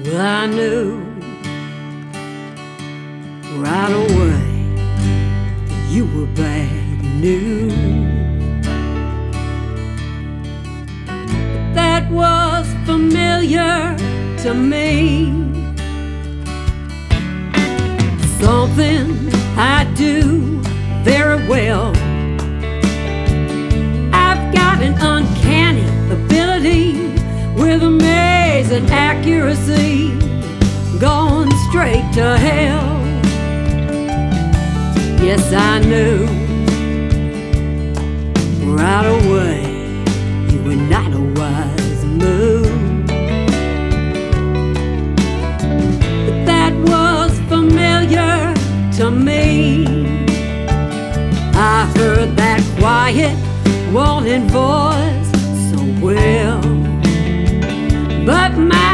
Well, I knew right away that you were bad news. But that was familiar to me. Something I do very well. I've got an uncanny ability with amazing accuracy, going straight to hell. Yes, I knew right away you were not a wise move. But that was familiar to me. I heard that quiet, warning voice so well. But my